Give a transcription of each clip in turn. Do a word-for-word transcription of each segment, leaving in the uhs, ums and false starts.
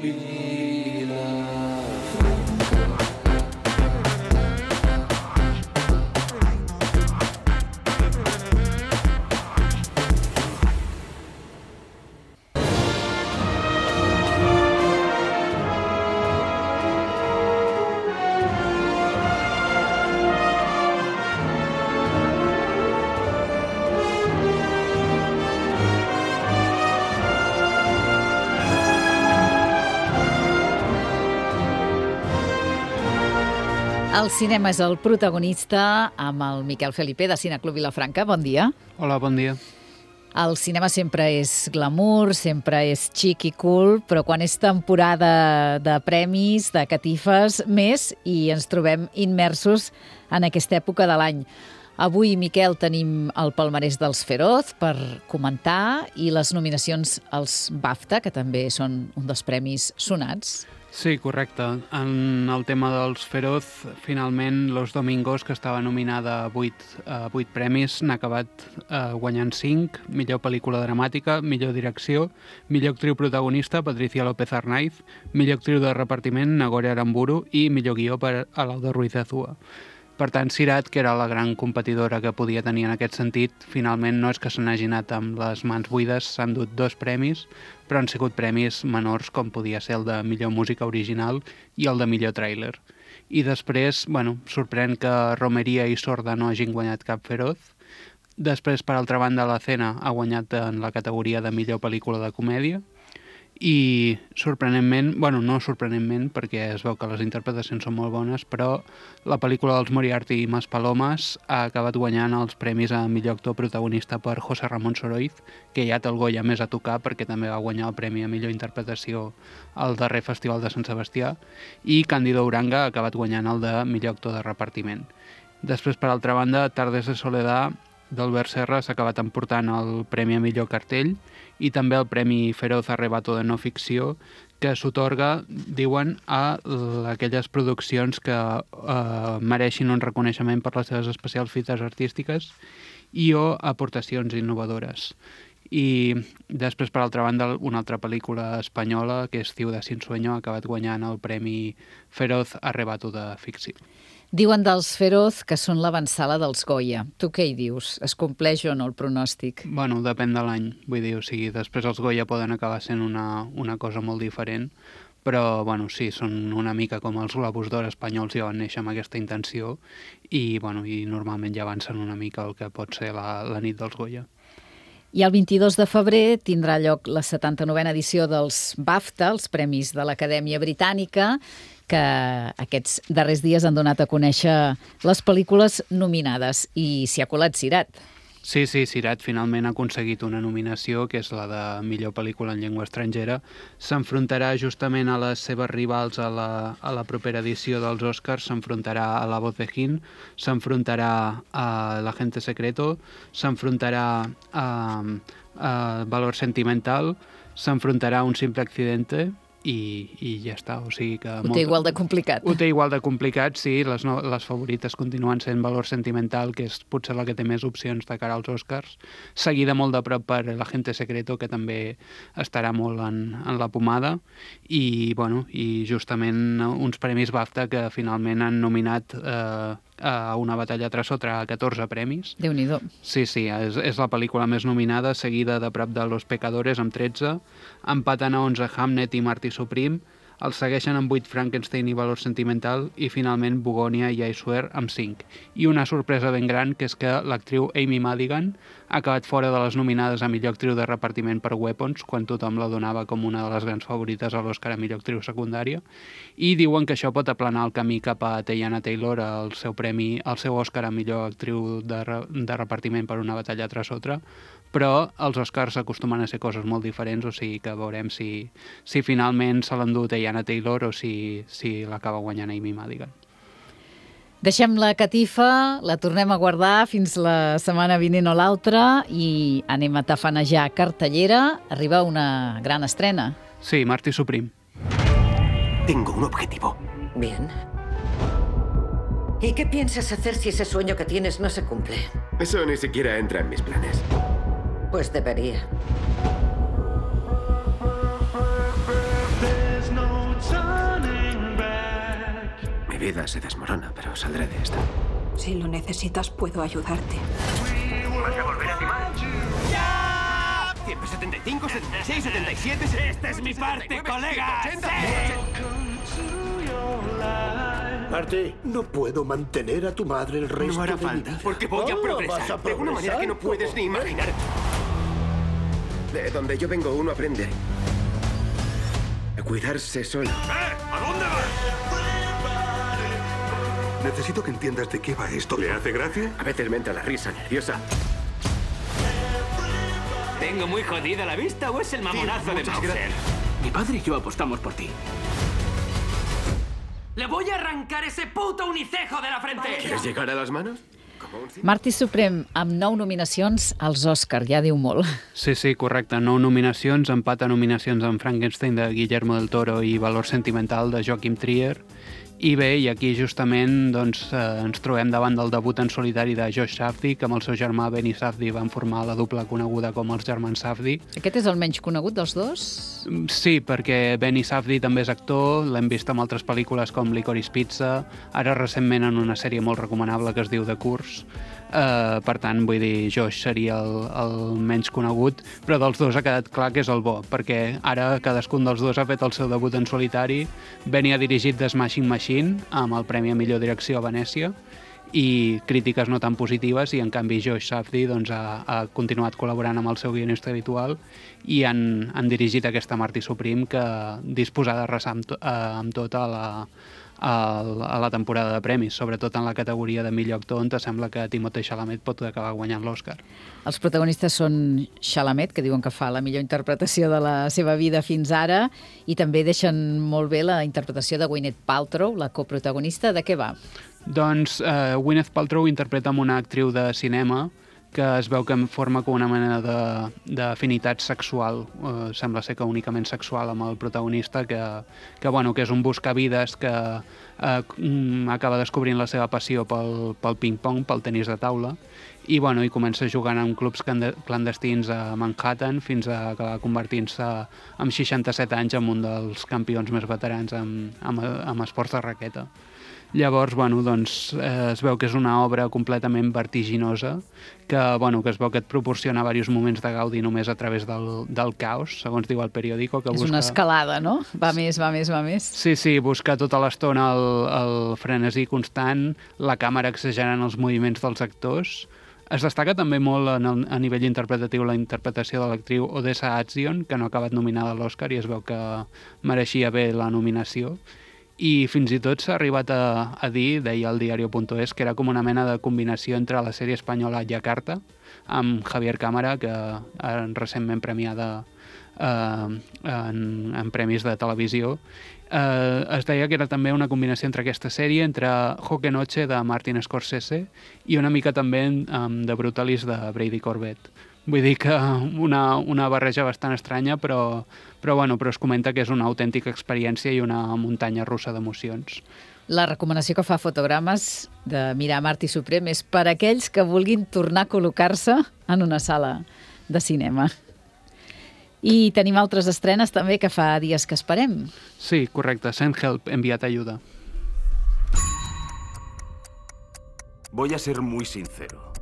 be loved. El cinema és el protagonista amb el Miquel Felipe de Cineclub Vilafranca. Bon dia. Hola, bon dia. El cinema sempre és glamour, sempre és xic i cool, però quan és temporada de premis, de catifes, més, i ens trobem immersos en aquesta època de l'any. Avui, Miquel, tenim el palmarès dels Feroz per comentar i les nominacions als BAFTA, que també són un dels premis sonats. Sí, correcte. En el tema dels Feroz, finalment, Los Domingos, que estava nominada a vuit, a vuit premis, n'ha acabat eh, guanyant cinc. Millor pel·lícula dramàtica, millor direcció, millor actriu protagonista, Patricia López Arnaiz, millor actriu de repartiment, Nagore Aramburu, i millor guió per Alauda Ruiz de Azúa. Per tant, Sirat, que era la gran competidora que podia tenir en aquest sentit, finalment no és que se n'hagi anat amb les mans buides, s'han dut dos premis, però han sigut premis menors, com podia ser el de millor música original i el de millor tràiler. I després, bueno, sorprèn que Romeria i Sorda no hagin guanyat cap Feroz. Després, per altra banda, La Cena ha guanyat en la categoria de millor pel·lícula de comèdia. I sorprenentment, bueno, no sorprenentment, perquè es veu que les interpretacions són molt bones, però la pel·lícula dels Moriarty i Maspalomas ha acabat guanyant els premis a millor actor protagonista per José Ramón Soroiz, que ja té el Goya més a tocar perquè també va guanyar el premi a millor interpretació al darrer Festival de Sant Sebastià, i Cándido Uranga ha acabat guanyant el de millor actor de repartiment. Després, per altra banda, Tardes de Soledad d'Albert Serra s'ha acabat emportant el premi a millor cartell i també el premi Feroz Arrebato de no ficció, que s'otorga, diuen, a aquelles produccions que eh, mereixin un reconeixement per les seves especials fites artístiques i o aportacions innovadores. I després, per altra banda, una altra pel·lícula espanyola, que és Ciudad sin sueño, ha acabat guanyant el premi Feroz Arrebato de ficció. Diuen dels Feroz que són l'avantsala dels Goya. Tu què hi dius? Es compleix o no el pronòstic? Bueno, depèn de l'any. Vull dir, o sigui, després els Goya poden acabar sent una, una cosa molt diferent, però, bueno, sí, són una mica com els Globus d'Or espanyols, ja van néixer amb aquesta intenció i, bueno, i normalment ja avancen una mica el que pot ser la, la nit dels Goya. I el vint-i-dos de febrer tindrà lloc la setanta-novena edició dels BAFTA, els Premis de l'Acadèmia Britànica, que aquests darrers dies han donat a conèixer les pel·lícules nominades, i s'hi ha colat Sirat. Sí, sí, Sirat finalment ha aconseguit una nominació, que és la de millor pel·lícula en llengua estrangera. S'enfrontarà justament a les seves rivals a la, a la propera edició dels Oscars, s'enfrontarà a La voz de Jin, s'enfrontarà a L'agente secreto, s'enfrontarà a, a Valor sentimental, s'enfrontarà a Un simple accidente, i, i ja està, o sigui que... Ho té molt... igual de complicat. Ho té igual de complicat, sí, les, no, les favorites continuen sent Valor sentimental, que és potser la que té més opcions de cara als Oscars, seguida molt de prop per L'agente secreto, que també estarà molt en, en la pomada, i, bueno, i justament uns premis BAFTA que finalment han nominat eh, a Una batalla tras otra a catorze premis. Déu-n'hi-do. Sí, sí, és, és la pel·lícula més nominada, seguida de prop de Los pecadores amb tretze, empaten a onze Hamnet i Martí Supreme, els segueixen amb vuit Frankenstein i Valor sentimental, i finalment Bogònia i I Swear amb cinc. I una sorpresa ben gran, que és que l'actriu Amy Madigan ha acabat fora de les nominades a millor actriu de repartiment per Weapons, quan tothom la donava com una de les grans favorites a l'Oscar a millor actriu secundària, i diuen que això pot aplanar el camí cap a Teyana Taylor al seu premi, al seu Oscar a millor actriu de, re, de repartiment per Una batalla tras otra, però els Oscars acostumen a ser coses molt diferents, o sigui que veurem si, si finalment se l'endú Teyana Taylor o si, si l'acaba guanyant Amy Madigan. Deixem la catifa, la tornem a guardar fins la setmana vinent o l'altra i anem a tafanejar cartellera. Arriba una gran estrena. Sí, Martí Supreme. Tengo un objetivo. Bien. ¿Y qué piensas hacer si ese sueño que tienes no se cumple? Eso ni siquiera entra en mis planes. Pues debería. vida se desmorona, pero saldré de esta. Si lo necesitas, puedo ayudarte. ¿Vas a volver a timar? ciento setenta y cinco, setenta y seis, setenta y siete... ¡Esta es mi parte, colega! Marty, no puedo mantener a tu madre el resto No hará de mi falta, vida. porque voy a ¿Cómo progresar, vas a de una manera que no progresar? puedes ni imaginar. De donde yo vengo, uno aprende a cuidarse solo. ¿A dónde vas? Necesito que entiendas de qué va esto. ¿Le hace gracia? A veces me entra la risa nerviosa. ¿Tengo muy jodida la vista o es el mamonazo de muchas Mauser? gracias. Mi padre y yo apostamos por ti. ¡Le voy a arrancar ese puto unicejo de la frente! ¿Quieres llegar a las manos? Como un cine. Martí Suprem, amb nou nominacions als Òscar, ja diu molt. Sí, sí, correcte. Nou nominacions, empat a nominacions amb Frankenstein de Guillermo del Toro i Valor sentimental de Joachim Trier. I bé, i aquí justament doncs, eh, ens trobem davant del debut en solitari de Josh Safdie, que amb el seu germà Benny Safdie van formar la dupla coneguda com els germans Safdie. Aquest és el menys conegut dels dos? Sí, perquè Benny Safdie també és actor, l'hem vist en altres pel·lícules com Licorice Pizza, ara recentment en una sèrie molt recomanable que es diu The Curse. Uh, per tant, vull dir, Josh seria el, el menys conegut, però dels dos ha quedat clar que és el bo, perquè ara cadascun dels dos ha fet el seu debut en solitari. Benny ha dirigit The Smashing Machine amb el Premi a Millor Direcció a Venècia i crítiques no tan positives, i en canvi Josh Safdie doncs, ha, ha continuat col·laborant amb el seu guionista habitual i han, han dirigit aquesta Martí Suprem, que disposada a arrasar amb, to, uh, amb tot a la, a, a la temporada de premis, sobretot en la categoria de millor actor, on sembla que Timothée Chalamet pot acabar guanyant l'Oscar. Els protagonistes són Chalamet, que diuen que fa la millor interpretació de la seva vida fins ara, i també deixen molt bé la interpretació de Gwyneth Paltrow, la coprotagonista. De què va? Doncs eh, Gwyneth Paltrow interpreta amb una actriu de cinema que es veu que forma com una mena d'afinitat sexual, eh, sembla ser que únicament sexual, amb el protagonista, que, que, bueno, que és un buscavides que eh, acaba descobrint la seva passió pel, pel ping-pong, pel tenis de taula, i, bueno, i comença jugant en clubs clandestins a Manhattan fins a acabar convertint-se amb seixanta-set anys en un dels campions més veterans en, en, en esports de raqueta. Llavors, bueno, doncs, eh, es veu que és una obra completament vertiginosa, que, bueno, que es veu que et proporciona diversos moments de gaudi només a través del, del caos, segons diu el periòdico. Que és busca... una escalada, no? Va més, va més, va més. Sí, sí, busca tota l'estona el, el frenesí constant, la càmera exagerant els moviments dels actors. Es destaca també molt en el, a nivell interpretatiu la interpretació de l'actriu Odessa Azion, que no ha acabat nominada a l'Oscar i es veu que mereixia bé la nominació. I fins i tot s'ha arribat a, a dir, deia el diario punto es, que era com una mena de combinació entre la sèrie espanyola Yakarta, amb Javier Cámara, que ha recentment premiada eh, en, en premis de televisió. Eh, es deia que era també una combinació entre aquesta sèrie, entre Joque Noche de Martin Scorsese i una mica també um, de Brutalis de Brady Corbett. Vull dir que una, una barreja bastant estranya, però, però, bueno, però es comenta que és una autèntica experiència i una muntanya russa d'emocions. La recomanació que fa Fotogrames de mirar Martí Suprem és per a aquells que vulguin tornar a col·locar-se en una sala de cinema. I tenim altres estrenes també que fa dies que esperem. Sí, correcte. Send Help, enviat ayuda. Voy a ser muy sincero.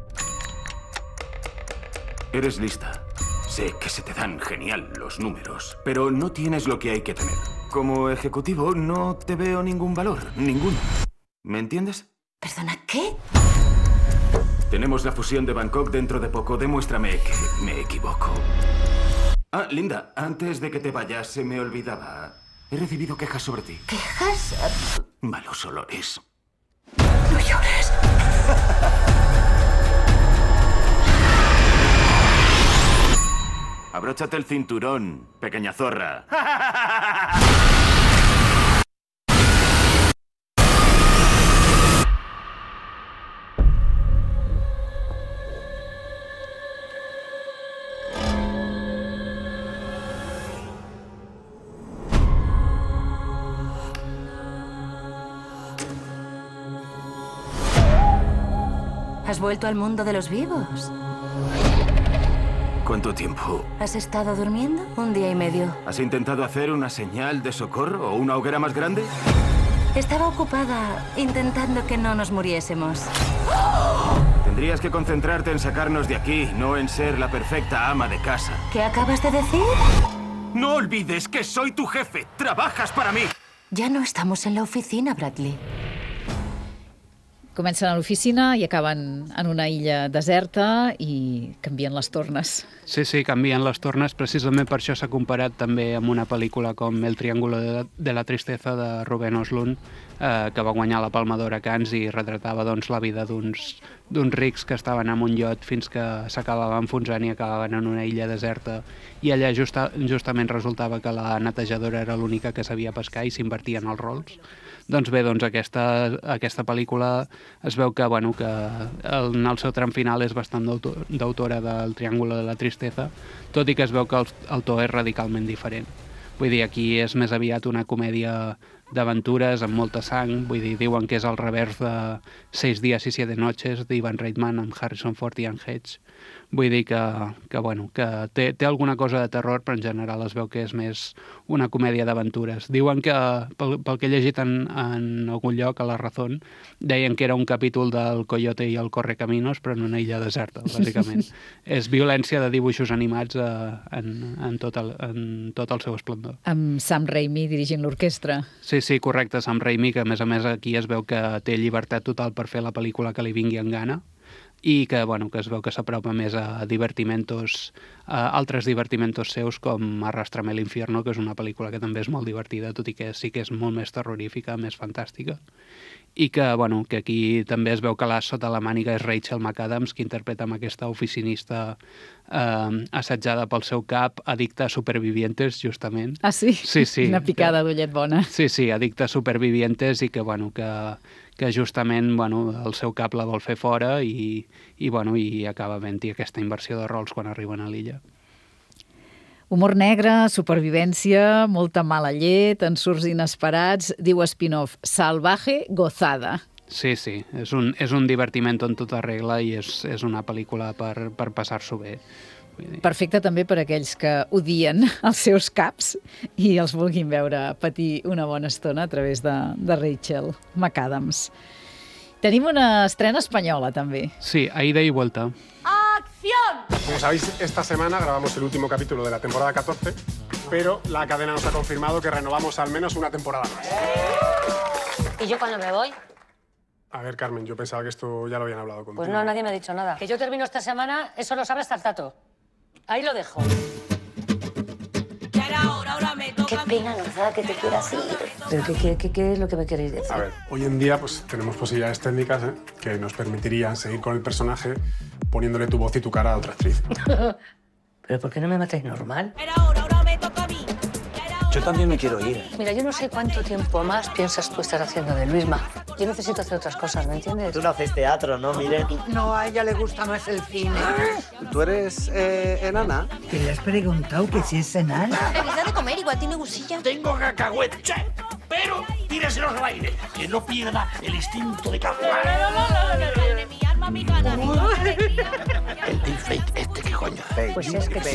Eres lista. Sé que se te dan genial los números, pero no tienes lo que hay que tener. Como ejecutivo no te veo ningún valor, ninguno. ¿Me entiendes? ¿Perdona, qué? Tenemos la fusión de Bangkok dentro de poco. Demuéstrame que me equivoco. Ah, Linda, antes de que te vayas, se me olvidaba. He recibido quejas sobre ti. ¿Quejas? Malos olores. No llores. Abróchate el cinturón, pequeña zorra. ¿Has vuelto al mundo de los vivos? ¿Cuánto tiempo? ¿Has estado durmiendo? Un día y medio. ¿Has intentado hacer una señal de socorro o una hoguera más grande? Estaba ocupada intentando que no nos muriésemos. Tendrías que concentrarte en sacarnos de aquí, no en ser la perfecta ama de casa. ¿Qué acabas de decir? No olvides que soy tu jefe. Trabajas para mí. Ya no estamos en la oficina, Bradley. Comencen a l'oficina i acaben en una illa deserta i canvien les tornes. Sí, sí, canvien les tornes. Precisament per això s'ha comparat també amb una pel·lícula com El triángulo de la, de la tristeza de Ruben Östlund, eh, que va guanyar la Palma d'Or a Cannes i retratava doncs, la vida d'uns d'uns rics que estaven en un iot fins que s'acabaven enfonsant i acabaven en una illa deserta. I allà justa, justament resultava que la netejadora era l'única que sabia pescar i s'invertien els rols. Doncs bé, doncs aquesta, aquesta pel·lícula es veu que, bueno, que el, en el seu tram final és bastant d'autora del Triángulo de la Tristeza, tot i que es veu que el, el to és radicalment diferent. Vull dir, aquí és més aviat una comèdia d'aventures amb molta sang, vull dir, diuen que és al revers de Seis días y siete noches d'Ivan Reitman amb Harrison Ford i Anne Hedges. Vull dir que, que, bueno, que té, té alguna cosa de terror, però en general es veu que és més una comèdia d'aventures. Diuen que, pel, pel que he llegit en, en algun lloc, a La Razón, deien que era un capítol del Coyote i el Correcaminos, però en una illa deserta, bàsicament. És violència de dibuixos animats eh, en, en, tot el, en tot el seu esplendor. Amb Sam Raimi dirigint l'orquestra. Sí, sí, correcte, Sam Raimi, que a més a més aquí es veu que té llibertat total per fer la pel·lícula que li vingui en gana, i que, bueno, que es veu que s'apropa més a divertimentos, a altres divertimentos seus com Arrastrame al infierno, que és una pel·lícula que també és molt divertida, tot i que sí que és molt més terrorífica, més fantàstica. I que, bueno, que aquí també es veu que l'as sota la màniga és Rachel McAdams, que interpreta amb aquesta oficinista eh, assetjada pel seu cap, addicta a Supervivientes, justament. Ah, sí? Sí, sí. Una picada d'ullet bona. Sí, sí, addicta a Supervivientes i que, bueno, que... que justament, bueno, el seu cap la vol fer fora i, i, bueno, i acaba havent-hi aquesta inversió de rols quan arriben a l'illa. Humor negre, supervivència, molta mala llet, ensurts inesperats, diu spin-off, salvaje gozada. Sí, sí, és un, és un divertiment en tota regla i és, és una pel·lícula per, per passar-s'ho bé. Perfecte també per aquells que odien els seus caps i els vulguin veure patir una bona estona a través de, de Rachel McAdams. Tenim una estrena espanyola, també. Sí, a ida y vuelta. ¡Acción! Como sabéis, esta semana grabamos el último capítulo de la temporada catorce, pero la cadena nos ha confirmado que renovamos al menos una temporada más. ¿Y yo cuándo me voy? A ver, Carmen, yo pensaba que esto ya lo habían hablado contigo. Pues no, nadie me ha dicho nada. Que yo termino esta semana, eso lo sabe hasta el tato. Ahí lo dejo. Qué pena nos da que te quieras ir. ¿Pero qué, qué, qué, qué es lo que me queréis decir? A ver, hoy en día pues tenemos posibilidades técnicas ¿eh? que nos permitirían seguir con el personaje poniéndole tu voz y tu cara a otra actriz. ¿Pero por qué no me matáis normal? Yo también me quiero ir. Mira, yo no sé cuánto tiempo más piensas tú estar haciendo de Luisma. Yo necesito hacer otras cosas, ¿me entiendes? Tú no haces teatro, ¿no, Miren? No, a ella le gusta más el cine. ¿Tú eres eh, enana? ¿Te le has preguntado que si es enana? Feliz de comer, igual tiene gusilla. Tengo cacahuete, pero tíreselos al aire, que no pierda el instinto de caza. El deepfake este, ¿qué coño? Pues es que...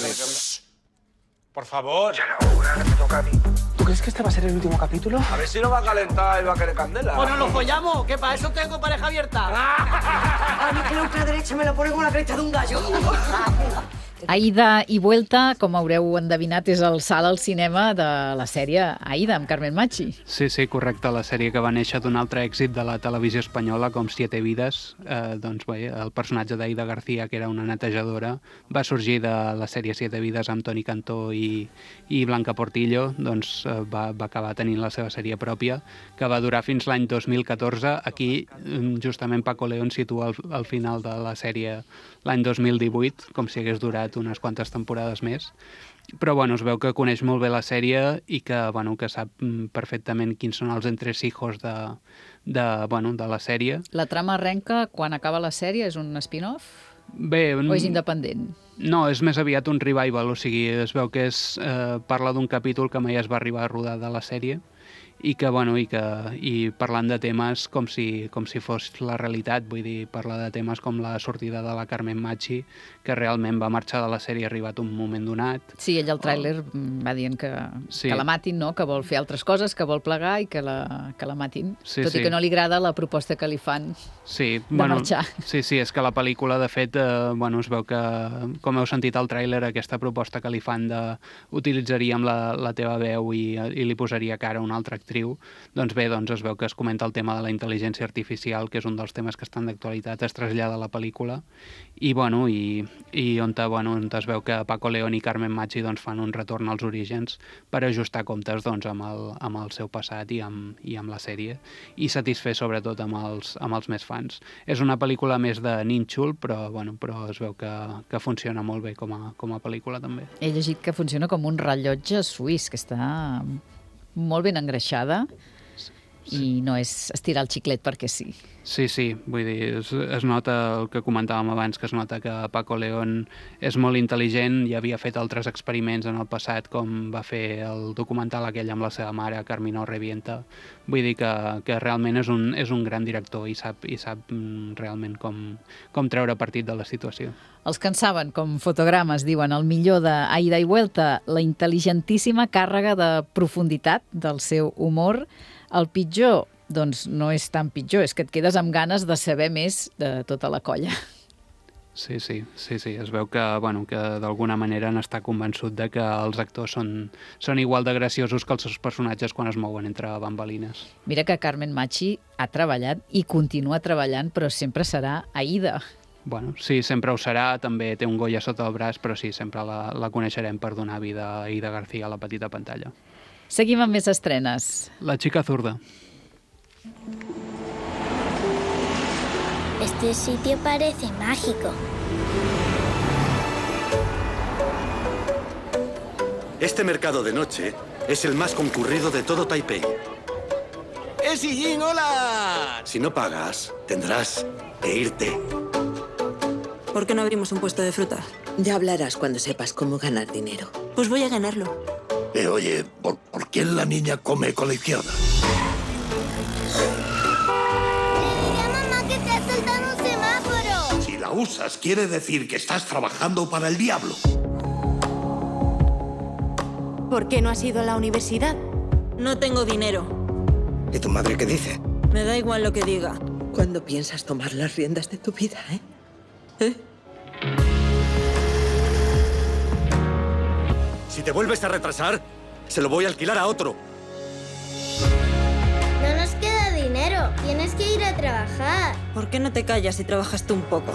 Por favor. Ya no, ahora me toca a mí. ¿Tú crees que este va a ser el último capítulo? A ver si no va a calentar y va a querer candela. ¿O no lo follamos? Que para eso tengo pareja abierta. A mí que la ultraderecha me la pone con la cresta de un gallo. Aida i Vuelta, com haureu endevinat, és el salt al cinema de la sèrie Aida, amb Carmen Machi. Sí, sí, correcte, la sèrie que va néixer d'un altre èxit de la televisió espanyola, com Siete Vidas. Eh, doncs bé, el personatge d'Aida García, que era una netejadora, va sorgir de la sèrie Siete Vidas amb Toni Cantó i, i Blanca Portillo, doncs eh, va, va acabar tenint la seva sèrie pròpia, que va durar fins l'any dos mil catorze. Aquí, justament, Paco León situa al, al final de la sèrie l'any dos mil divuit, com si hagués durat unes quantes temporades més. Però bueno, es veu que coneix molt bé la sèrie i que, bueno, que sap perfectament quins són els entresijos de, de, bueno, de la sèrie. La trama arrenca quan acaba la sèrie? És un spin-off? Bé, o és independent? No, és més aviat un revival, o sigui, es veu que és, eh, parla d'un capítol que mai es va arribar a rodar de la sèrie i que, bueno, i, que, i parlant de temes com si, com si fos la realitat, vull dir, parla de temes com la sortida de la Carmen Machi, que realment va marxar de la sèrie arribat un moment donat. Sí, ell al tràiler oh. va dient que, sí. que la matin, no? Que vol fer altres coses, que vol plegar i que la, que la matin, sí, tot sí. i que no li agrada la proposta que li fan sí, de bueno, marxar. Sí, sí, és que la pel·lícula, de fet, eh, bueno, es veu que, com heu sentit al tràiler, aquesta proposta que li fan de utilitzaríem la, la teva veu i, i li posaria cara a una altra actriu, doncs bé, doncs es veu que es comenta el tema de la intel·ligència artificial, que és un dels temes que estan d'actualitat, es trasllada a la pel·lícula, i, bueno, i, i on, te, bueno, on es veu que Paco León i Carmen Machi doncs, fan un retorn als orígens per ajustar comptes doncs, amb, el, amb el seu passat i amb, i amb la sèrie, i satisfer sobretot amb els, amb els més fans. És una pel·lícula més de nínxol, però, bueno, però es veu que, que funciona molt bé com a, com a pel·lícula també. He llegit que funciona com un rellotge suís, que està molt ben engreixada sí. i no és estirar el xiclet perquè sí. Sí, sí, vull dir, es, es nota el que comentàvem abans, que es nota que Paco León és molt intel·ligent i havia fet altres experiments en el passat, com va fer el documental aquell amb la seva mare, Carmino Revienta. Vull dir que, que realment és un, és un gran director i sap, i sap realment com, com treure partit de la situació. Els que en saben, com fotogrames, diuen el millor d'Aida i Vuelta, la intel·ligentíssima càrrega de profunditat del seu humor. El pitjor, doncs no és tan pitjor, és que et quedes amb ganes de saber més de tota la colla. Sí, sí, sí, sí. Es veu que, bueno, que d'alguna manera n'està convençut de que els actors són, són igual de graciosos que els seus personatges quan es mouen entre bambalines. Mira que Carmen Machi ha treballat i continua treballant, però sempre serà Aida. Bueno, sí, sempre ho serà, també té un Goya sota el braç, però sí, sempre la, la coneixerem per donar vida a Aida García a la petita pantalla. Seguim amb més estrenes. La chica zurda. Este sitio parece mágico. Este mercado de noche es el más concurrido de todo Taipei. ¡Eh, Sillín, hola! Si no pagas, tendrás que irte. ¿Por qué no abrimos un puesto de frutas? Ya hablarás cuando sepas cómo ganar dinero. Pues voy a ganarlo. Eh, oye, ¿por, ¿por qué la niña come con la izquierda? Le diré a mamá que te has saltado un semáforo. Si la usas, quiere decir que estás trabajando para el diablo. ¿Por qué no has ido a la universidad? No tengo dinero. ¿Y tu madre qué dice? Me da igual lo que diga. ¿Cuándo piensas tomar las riendas de tu vida, eh? ¿Eh? Si te vuelves a retrasar, se lo voy a alquilar a otro. No nos queda dinero. Tienes que ir a trabajar. ¿Por qué no te callas y trabajas tú un poco?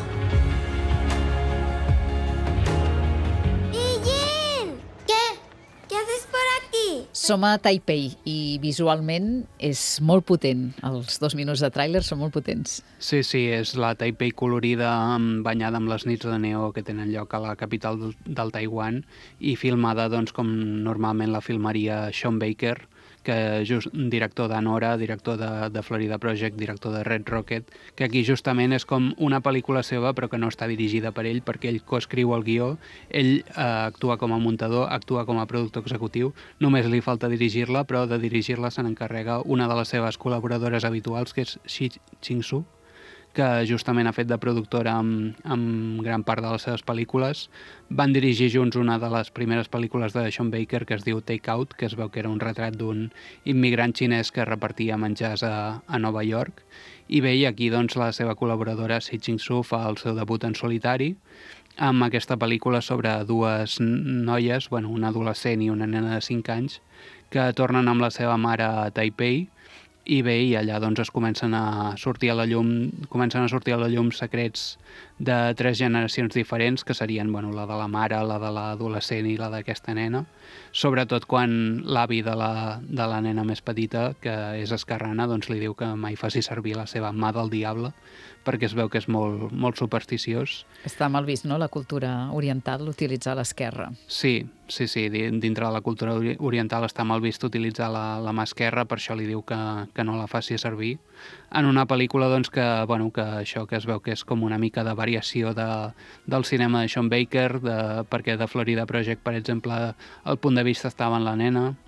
¡Ijin! ¿Qué? ¿Qué haces por aquí? Som a Taipei i visualment és molt potent. Els dos minuts de tràiler són molt potents. Sí, sí, és la Taipei colorida banyada amb les nits de neó que tenen lloc a la capital del, del Taiwan i filmada doncs, com normalment la filmaria Sean Baker, que just, director d'Anora, director de, de Florida Project, director de Red Rocket, que aquí justament és com una pel·lícula seva però que no està dirigida per ell perquè ell coescriu el guió, ell eh, actua com a muntador, actua com a productor executiu, només li falta dirigir-la, però de dirigir-la se n'encarrega una de les seves col·laboradores habituals, que és Shi Ching-soo, que justament ha fet de productora amb, amb gran part de les seves pel·lícules. Van dirigir junts una de les primeres pel·lícules de Sean Baker que es diu Take Out, que es veu que era un retrat d'un immigrant xinès que repartia menjars a, a Nova York. I bé, i aquí doncs, la seva col·laboradora Shi Ching-soo fa el seu debut en solitari amb aquesta pel·lícula sobre dues noies, bueno, una adolescent i una nena de cinc anys, que tornen amb la seva mare a Taipei. I bé, i allà doncs es comencen a sortir a la llum, comencen a sortir a la llum secrets de tres generacions diferents, que serien, bueno, la de la mare, la de l'adolescent i la d'aquesta nena, sobretot quan l'avi de, la, de la nena més petita, que és esquerrana, doncs li diu que mai faci servir la seva mà del diable, perquè es veu que és molt, molt supersticiós. Està mal vist, no?, la cultura oriental, utilitzar l'esquerra. Sí, sí, sí, dintre de la cultura oriental està mal vist utilitzar la, la mà esquerra, per això li diu que, que no la faci servir. En una pel·lícula, doncs, que, bueno, que això que es veu que és com una mica de variació de, del cinema de Sean Baker, de, perquè de Florida Project, per exemple, el punt de vista estava en la nena,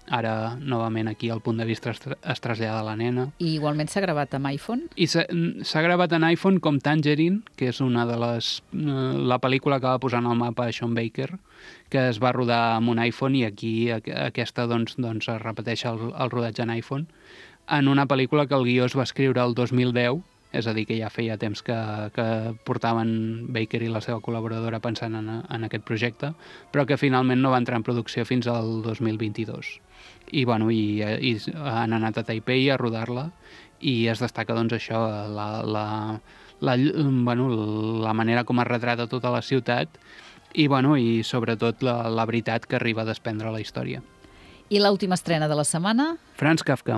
ara novament aquí el punt de vista es, es trasllada a la nena. I igualment s'ha gravat amb iPhone? I s'ha gravat en iPhone com Tangerine, que és una de les... la pel·lícula que va posar en el mapa a Sean Baker, que es va rodar amb un iPhone i aquí aquesta doncs, doncs es repeteix el, el rodatge en iPhone, en una pel·lícula que el guió es va escriure el dos mil deu, és a dir, que ja feia temps que, que portaven Baker i la seva col·laboradora pensant en, en aquest projecte, però que finalment no va entrar en producció fins al dos mil vint-i-dos. I, bueno, i, i han anat a Taipei a rodar-la i es destaca doncs, això, la, la, la, bueno, la manera com es retrata tota la ciutat i, bueno, i sobretot la, la veritat que arriba a desprendre la història. I l'última estrena de la setmana? Franz Kafka.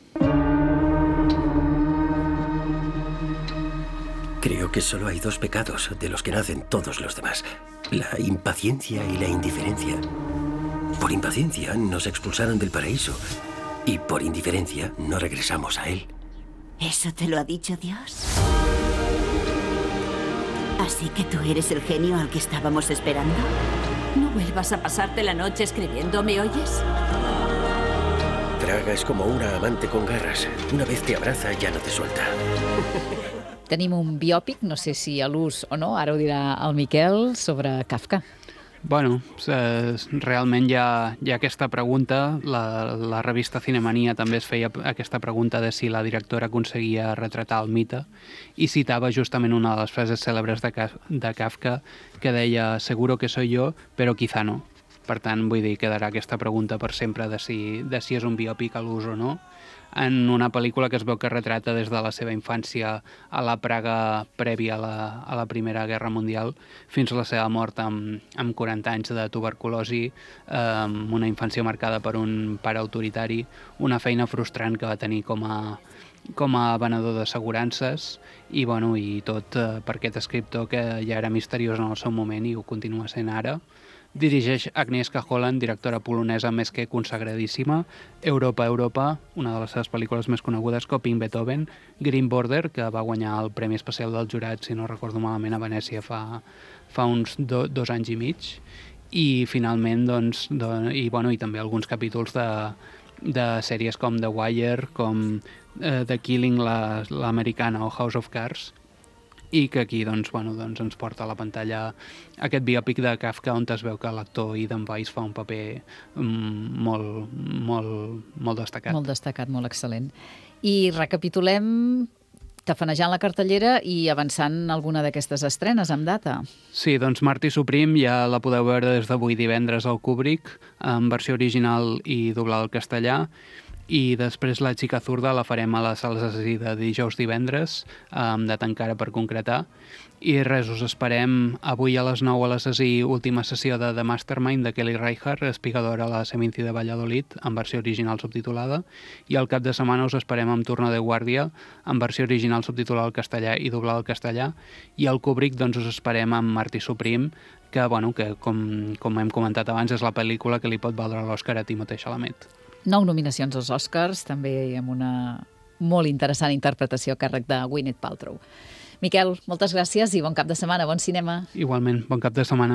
Creo que solo hay dos pecados de los que nacen todos los demás. La impaciencia y la indiferencia. Por impaciencia nos expulsaron del paraíso y por indiferencia no regresamos a él. ¿Eso te lo ha dicho Dios? ¿Así que tú eres el genio al que estábamos esperando? No vuelvas a pasarte la noche escribiendo, ¿me oyes? Praga es como una amante con garras. Una vez te abraza, ya no te suelta. Tenim un biòpic, no sé si a l'ús o no, ara ho dirà el Miquel, sobre Kafka. Bueno, eh, realment hi ha, hi ha aquesta pregunta, la, la revista Cinemania també es feia aquesta pregunta de si la directora aconseguia retratar el mite i citava justament una de les frases cèlebres de, de Kafka que deia «Seguro que soy yo, pero quizá no». Per tant, vull dir, quedarà aquesta pregunta per sempre de si, de si és un biòpic a l'ús o no, en una pel·lícula que es veu que retrata des de la seva infància a la Praga prèvia a la, a la Primera Guerra Mundial fins a la seva mort amb, amb quaranta anys de tuberculosi, amb una infància marcada per un pare autoritari, una feina frustrant que va tenir com a, com a venedor d'assegurances i, bueno, i tot eh, per aquest escriptor que ja era misteriós en el seu moment i ho continua sent ara. Dirigeix Agnieszka Holland, directora polonesa més que consagradíssima, Europa, Europa, una de les seves pel·lícules més conegudes, Copying Beethoven, Green Border, que va guanyar el Premi Especial del Jurat, si no recordo malament, a Venècia fa, fa uns do, dos anys i mig, i finalment, doncs, do, i, bueno, i també alguns capítols de, de sèries com The Wire, com eh, The Killing, l'americana, la, o House of Cards, i que aquí doncs, bueno, doncs ens porta a la pantalla aquest biòpic de Kafka on es veu que l'actor Eden Weiss fa un paper mm, molt, molt, molt destacat. Molt destacat, molt excel·lent. I recapitulem tafanejant la cartellera i avançant alguna d'aquestes estrenes amb data. Sí, doncs Marty Supreme ja la podeu veure des d'avui divendres al Kubrick, en versió original i doblada al castellà, i després La xica zurda la farem a les sales assassí de dijous divendres, amb data encara per concretar. I res, us esperem avui a les nou a l'assassí, última sessió de The Mastermind de Kelly Reichardt, espigadora a la Seminci de Valladolid, en versió original subtitulada, i al cap de setmana us esperem amb Turno de Guàrdia, en versió original subtitulada al castellà i doblada al castellà, i al Kubrick doncs us esperem amb Marty Supreme, que, bueno, que com, com hem comentat abans, és la pel·lícula que li pot valdre l'Òscar a Timothée Chalamet. Nou nominacions als Oscars, també amb una molt interessant interpretació a càrrec de Gwyneth Paltrow. Miquel, moltes gràcies i bon cap de setmana, bon cinema. Igualment, bon cap de setmana.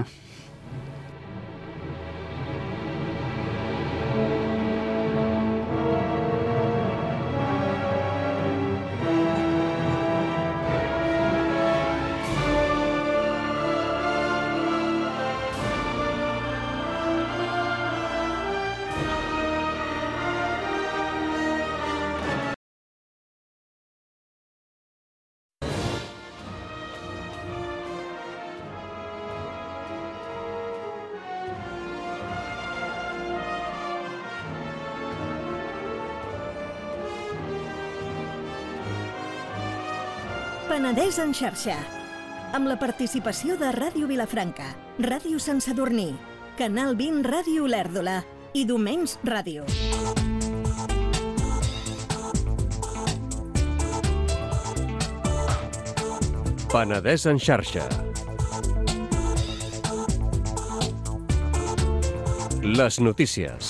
Penedès en xarxa, amb la participació de Ràdio Vilafranca, Ràdio Sant Sadurní, Canal vint Ràdio Olèrdola i Domenys Ràdio. Penedès en xarxa. Les notícies.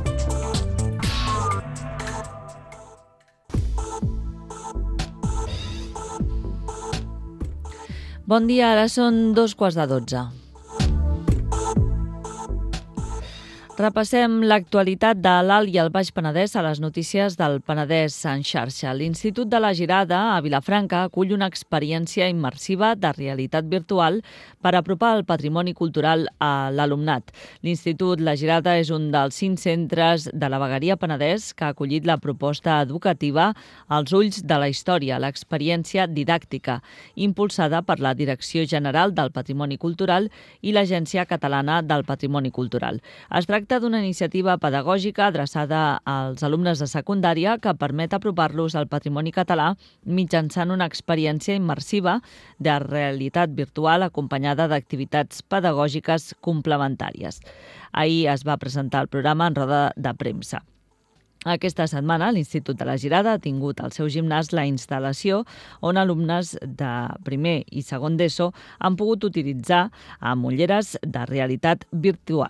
Bon dia, ara són dos quarts de dotze. Repassem l'actualitat de l'Alt i el Baix Penedès a les notícies del Penedès en xarxa. L'Institut de la Girada, a Vilafranca, acull una experiència immersiva de realitat virtual per apropar el patrimoni cultural a l'alumnat. L'Institut La Girada és un dels cinc centres de la vegueria Penedès que ha acollit la proposta educativa als ulls de la història, l'experiència didàctica, impulsada per la Direcció General del Patrimoni Cultural i l'Agència Catalana del Patrimoni Cultural. Es tracta d'una iniciativa pedagògica adreçada als alumnes de secundària que permet apropar-los al patrimoni català mitjançant una experiència immersiva de realitat virtual acompanyada d'activitats pedagògiques complementàries. Ahir es va presentar el programa en roda de premsa. Aquesta setmana l'Institut de la Girada ha tingut al seu gimnàs la instal·lació on alumnes de primer i segon d'ESO han pogut utilitzar amb ulleres de realitat virtual.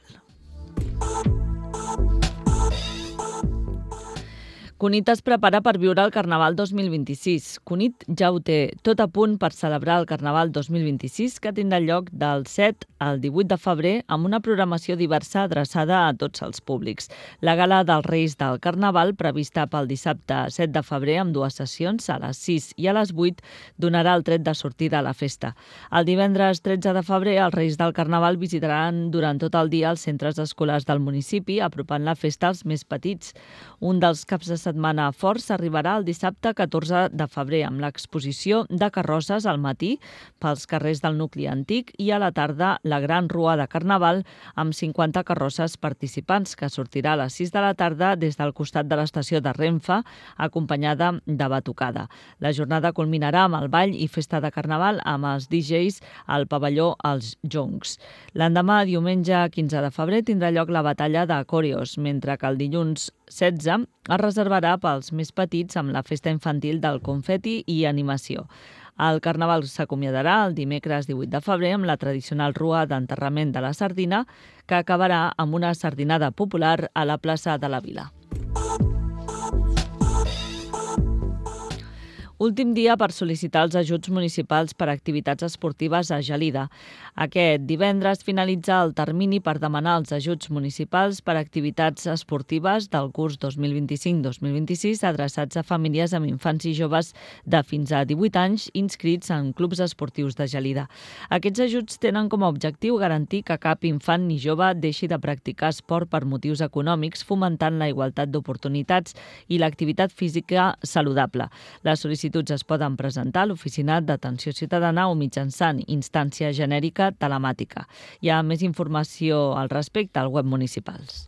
Cunit es prepara per viure el Carnaval dos mil vint-i-sis. Cunit ja ho té tot a punt per celebrar el Carnaval dos mil vint-i-sis, que tindrà lloc del set al divuit de febrer amb una programació diversa adreçada a tots els públics. La gala dels Reis del Carnaval, prevista pel dissabte set de febrer amb dues sessions, a les sis i a les vuit, donarà el tret de sortida a la festa. El divendres tretze de febrer, els Reis del Carnaval visitaran durant tot el dia els centres escolars del municipi, apropant la festa als més petits. Un dels caps de setmana forts arribarà el dissabte catorze de febrer amb l'exposició de carrosses al matí pels carrers del nucli antic i a la tarda la gran rua de Carnaval amb cinquanta carrosses participants que sortirà a les sis de la tarda des del costat de l'estació de Renfe acompanyada de batucada. La jornada culminarà amb el ball i festa de Carnaval amb els D Js al pavelló Els Joncs. L'endemà, diumenge quinze de febrer, tindrà lloc la batalla de Coreos, mentre que el dilluns setze es reservarà pels més petits amb la festa infantil del confeti i animació. El Carnaval s'acomiadarà el dimecres divuit de febrer amb la tradicional rua d'enterrament de la sardina, que acabarà amb una sardinada popular a la plaça de la Vila. Últim dia per sol·licitar els ajuts municipals per a activitats esportives a Gelida. Aquest divendres finalitza el termini per demanar els ajuts municipals per a activitats esportives del curs dos mil vint-i-cinc dos mil vint-i-sis adreçats a famílies amb infants i joves de fins a divuit anys inscrits en clubs esportius de Gelida. Aquests ajuts tenen com a objectiu garantir que cap infant ni jove deixi de practicar esport per motius econòmics, fomentant la igualtat d'oportunitats i l'activitat física saludable. La sol·licitud es poden presentar a l'Oficina d'Atenció Ciutadana o mitjançant instància genèrica telemàtica. Hi ha més informació al respecte al web municipals.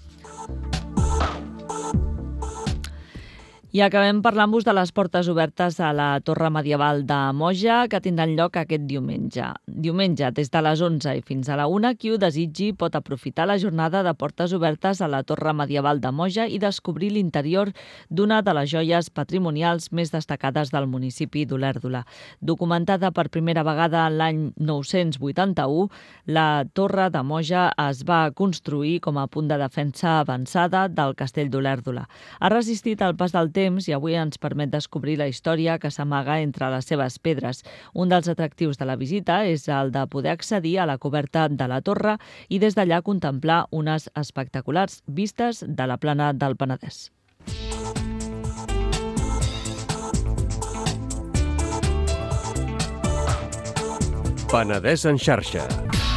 I acabem parlant-vos de les portes obertes a la Torre Medieval de Moja, que tindran lloc aquest diumenge. Diumenge, des de les onze i fins a la una, qui ho desitgi pot aprofitar la jornada de portes obertes a la Torre Medieval de Moja i descobrir l'interior d'una de les joies patrimonials més destacades del municipi d'Olèrdola. Documentada per primera vegada l'any nou-cents vuitanta-u, la Torre de Moja es va construir com a punt de defensa avançada del castell d'Olèrdola. Ha resistit al pas del temps i avui ens permet descobrir la història que s'amaga entre les seves pedres. Un dels atractius de la visita és el de poder accedir a la coberta de la torre i des d'allà contemplar unes espectaculars vistes de la plana del Penedès. Penedès en xarxa.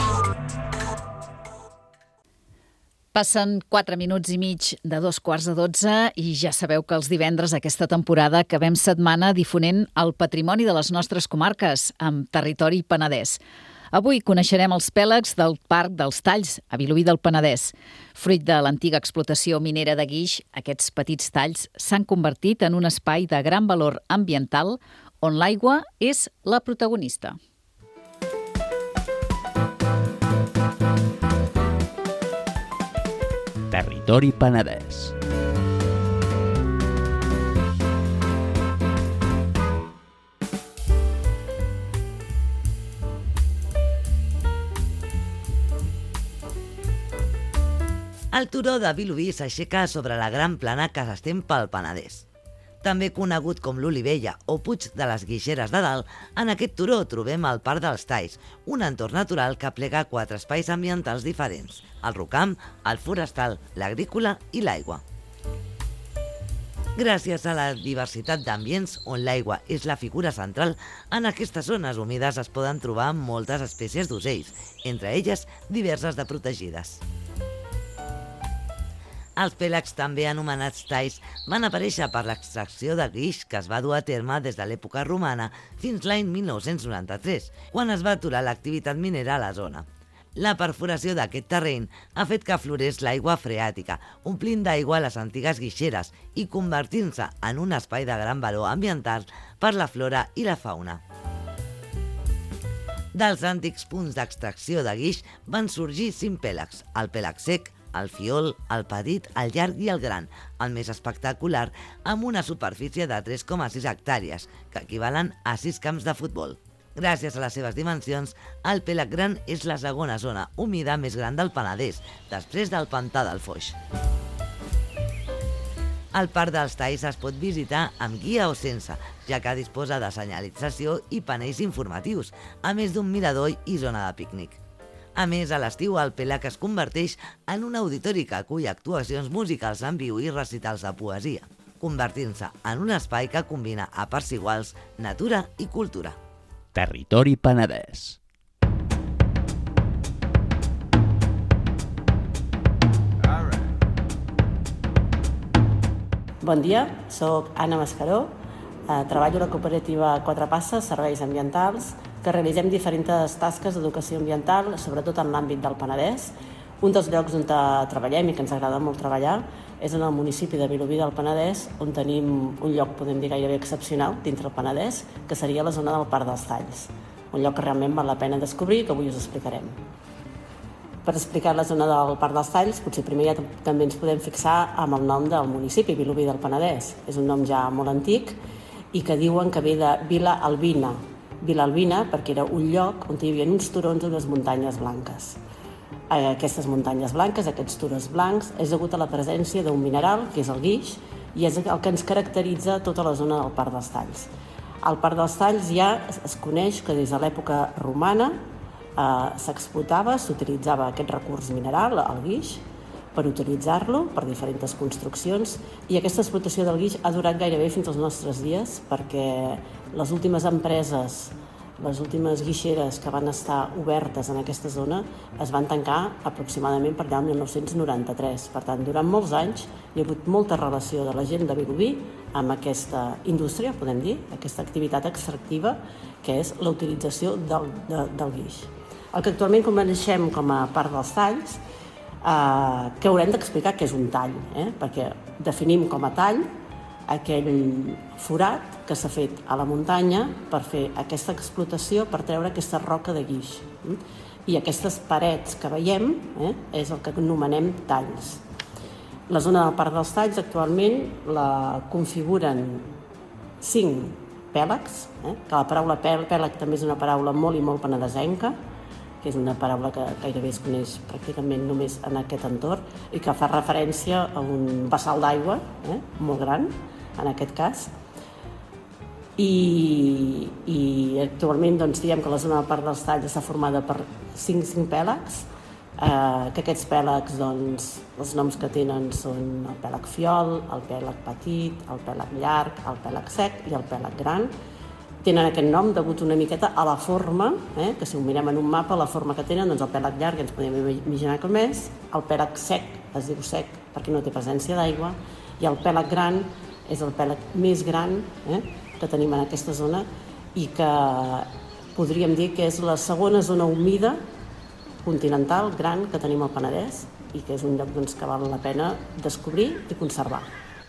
Passen quatre minuts i mig de dos quarts de dotze i ja sabeu que els divendres aquesta temporada acabem setmana difonent el patrimoni de les nostres comarques amb Territori Penedès. Avui coneixerem els pèlags del Parc dels Talls, a Vilobí del Penedès. Fruit de l'antiga explotació minera de guix, aquests petits talls s'han convertit en un espai de gran valor ambiental on l'aigua és la protagonista. Territori Penedès. El turó de Vilobí s'aixeca sobre la gran plana que s'estén pel Penedès. També conegut com l'Olivella o Puig de les Guixeres de Dalt, en aquest turó trobem el Parc dels Talls, un entorn natural que plega quatre espais ambientals diferents: el rocam, el forestal, l'agrícola i l'aigua. Gràcies a la diversitat d'ambients on l'aigua és la figura central, en aquestes zones humides es poden trobar moltes espècies d'ocells, entre elles diverses de protegides. Els pèlags, també anomenats talls, van aparèixer per l'extracció de guix que es va dur a terme des de l'època romana fins l'any mil nou-cents noranta-tres, quan es va aturar l'activitat minera a la zona. La perforació d'aquest terreny ha fet que aflorés l'aigua freàtica, omplint d'aigua les antigues guixeres i convertint-se en un espai de gran valor ambiental per la flora i la fauna. Dels antics punts d'extracció de guix van sorgir cinc pèlags: el pèlag sec, el fiol, el petit, el llarg i el gran, el més espectacular, amb una superfície de tres coma sis hectàrees, que equivalen a sis camps de futbol. Gràcies a les seves dimensions, el pèlag gran és la segona zona humida més gran del Penedès, després del pantà del Foix. El Parc dels Talls es pot visitar amb guia o sense, ja que disposa de senyalització i panells informatius, a més d'un mirador i zona de pícnic. A més, a l'estiu el pèlag es converteix en un auditori que acull actuacions musicals en viu i recitals de poesia, convertint-se en un espai que combina a parts iguals natura i cultura. Territori Penedès. Bon dia, soc Anna Mascaró, eh, treballo a la cooperativa Quatre Passes, Serveis Ambientals, que realitzem diferents tasques d'educació ambiental, sobretot en l'àmbit del Penedès. Un dels llocs on treballem i que ens agrada molt treballar és en el municipi de Vilobí del Penedès, on tenim un lloc, podem dir, gairebé excepcional dintre el Penedès, que seria la zona del Parc dels Talls. Un lloc que realment val la pena descobrir i que avui us explicarem. Per explicar la zona del Parc dels Talls, potser primer ja també ens podem fixar amb el nom del municipi, Vilobí del Penedès. És un nom ja molt antic i que diuen que ve de Vila Albina. Vila Albina perquè era un lloc on hi havia uns turons i unes muntanyes blanques. Aquestes muntanyes blanques, aquests turons blancs, és degut a la presència d'un mineral, que és el guix, i és el que ens caracteritza tota la zona del Parc dels Talls. Al Parc dels Talls ja es coneix que des de l'època romana eh, s'explotava, s'utilitzava aquest recurs mineral, el guix, per utilitzar-lo per diferents construccions, i aquesta explotació del guix ha durat gairebé fins als nostres dies, perquè les últimes empreses, les últimes guixeres que van estar obertes en aquesta zona es van tancar aproximadament per allà el mil nou-cents noranta-tres. Per tant, durant molts anys hi ha hagut molta relació de la gent de Vilobí amb aquesta indústria, podem dir, aquesta activitat extractiva, que és la utilització del, de, del guix. El que actualment coneixem com a Parc dels Talls, eh, que haurem d'explicar què és un tall, eh? perquè definim com a tall aquell forat que s'ha fet a la muntanya per fer aquesta explotació, per treure aquesta roca de guix. I aquestes parets que veiem eh, és el que anomenem talls. La zona del Parc dels Talls actualment la configuren cinc pèlags, eh, que la paraula pèlag també és una paraula molt i molt penedesenca, que és una paraula que gairebé es coneix pràcticament només en aquest entorn i que fa referència a un vessal d'aigua eh, molt gran, en aquest cas. I, i actualment doncs, diem que la zona del Parc dels Talls està formada per cinc, cinc pèlags, eh, que aquests pèlags, doncs, els noms que tenen són el pèlag fiol, el pèlag petit, el pèlag llarg, el pèlag sec i el pèlag gran. Tenen aquest nom degut una miqueta a la forma, eh, que si ho mirem en un mapa, la forma que tenen, doncs el pèlag llarg ens podem imaginar com és, el pèlag sec es diu sec perquè no té presència d'aigua, i el pèlag gran és el pèlag més gran eh, que tenim en aquesta zona i que podríem dir que és la segona zona humida continental gran que tenim al Penedès i que és un lloc doncs, que val la pena descobrir i conservar.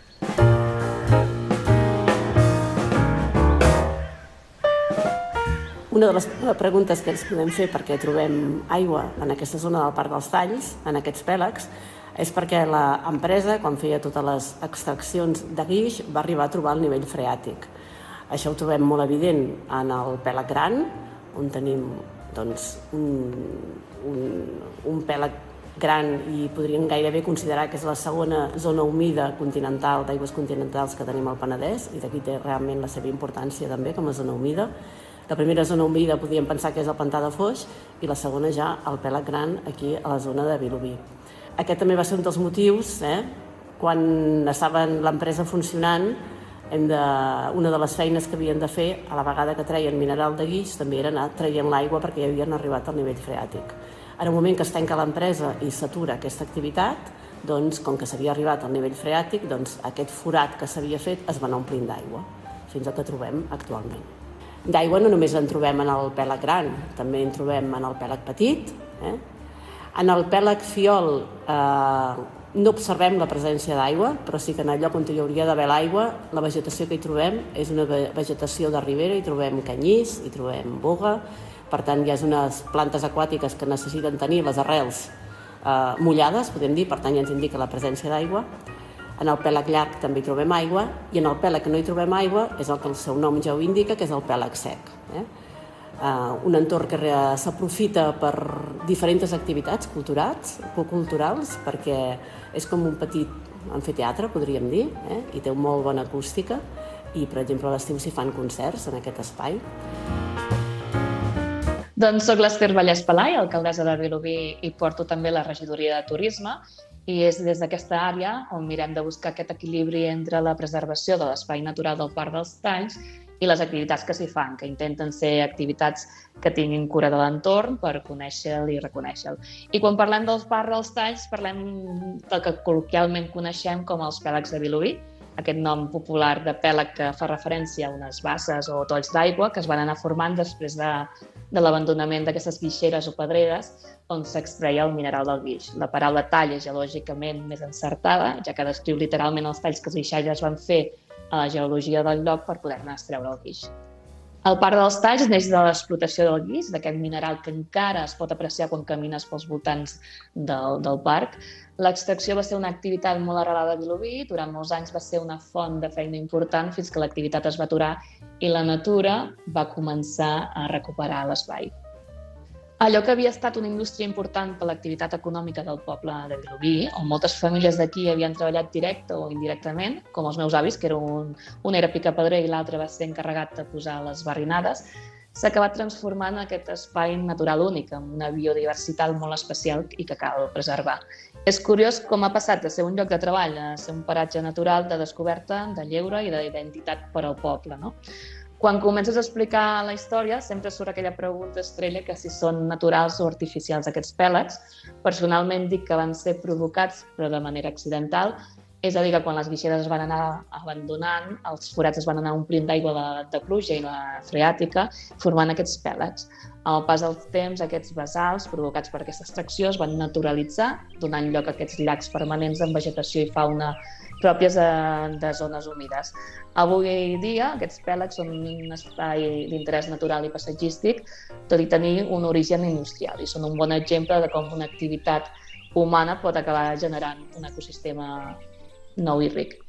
Una de les preguntes que ens podem fer perquè trobem aigua en aquesta zona del Parc dels Talls, en aquests pèlags, és perquè l'empresa, quan feia totes les extraccions de guix, va arribar a trobar el nivell freàtic. Això ho trobem molt evident en el pèlag gran, on tenim doncs, un, un, un pèlag gran i podríem gairebé considerar que és la segona zona humida continental, d'aigües continentals que tenim al Penedès, i d'aquí té realment la seva importància també com a zona humida. La primera zona humida podríem pensar que és el pantà de Foix i la segona ja el Pèlag Gran aquí a la zona de Vilobí. Aquest també va ser un dels motius, eh? Quan estava l'empresa funcionant, hem de, una de les feines que havien de fer a la vegada que treien mineral de guix també era anar traient l'aigua perquè ja havien arribat al nivell freàtic. En el moment que es tanca l'empresa i s'atura aquesta activitat, doncs, com que s'havia arribat al nivell freàtic, doncs, aquest forat que s'havia fet es va anar omplint d'aigua, fins al que trobem actualment. D'aigua no només en trobem en el Pèlag Gran, també en trobem en el Pèlag Petit. Eh? En el Pèlag Fiol eh, no observem la presència d'aigua, però sí que en el lloc on hi hauria d'haver l'aigua, la vegetació que hi trobem és una vegetació de ribera, hi trobem canyís, hi trobem boga, per tant hi ha unes plantes aquàtiques que necessiten tenir les arrels eh, mullades, podem dir, per tant ja ens indica la presència d'aigua. En el Pèlag Llarg també hi trobem aigua, i en el pèlag que no hi trobem aigua és el que el seu nom ja ho indica, que és el Pèlag Sec. Eh? Uh, un entorn que s'aprofita per diferents activitats culturals, culturals, perquè és com un petit amfiteatre, podríem dir, eh? I té una molt bona acústica, i per exemple a l'estiu s'hi fan concerts en aquest espai. Doncs soc l'Ester Vallès Pelai, alcaldessa de Vilobí, i porto també la regidoria de turisme, i és des d'aquesta àrea on mirem de buscar aquest equilibri entre la preservació de l'espai natural del Parc dels Talls i les activitats que s'hi fan, que intenten ser activitats que tinguin cura de l'entorn per conèixer-lo i reconèixer-lo. I quan parlem del Parc dels Talls, parlem del que col·loquialment coneixem com els pèlags de Vilobí, aquest nom popular de pèlag que fa referència a unes basses o tolls d'aigua que es van anar formant després de, de l'abandonament d'aquestes guixeres o pedreres on s'extreia el mineral del guix. La paraula tall és geològicament més encertada, ja que descriu literalment els talls que els guixaires van fer a la geologia del lloc per poder-ne extreure el guix. El Parc dels Talls neix de l'explotació del guix, d'aquest mineral que encara es pot apreciar quan camines pels voltants del, del parc. L'extracció va ser una activitat molt arrelada a Vilobí, durant molts anys va ser una font de feina important fins que l'activitat es va aturar i la natura va començar a recuperar l'espai. Allò que havia estat una indústria important per l'activitat econòmica del poble de Vilobí, on moltes famílies d'aquí havien treballat directe o indirectament, com els meus avis, que era un, un era picapedrer i l'altre va ser encarregat de posar les barrinades, s'ha acabat transformant en aquest espai natural únic, amb una biodiversitat molt especial i que cal preservar. És curiós com ha passat de ser un lloc de treball a ser un paratge natural de descoberta, de lleure i d'identitat per al poble, no? Quan comences a explicar la història, sempre surt aquella pregunta estrella que si són naturals o artificials aquests pèlags. Personalment dic que van ser provocats, però de manera accidental. És a dir, que quan les guixeres es van anar abandonant, els forats es van anar omplint d'aigua de, de pluja i la freàtica, formant aquests pèlags. Al pas del temps, aquests basalts, provocats per aquesta extracció, es van naturalitzar, donant lloc a aquests llacs permanents amb vegetació i fauna pròpies de, de zones humides. Avui dia, aquests pèlags són un espai d'interès natural i paisatgístic, tot i tenir un origen industrial, i són un bon exemple de com una activitat humana pot acabar generant un ecosistema nou i ric.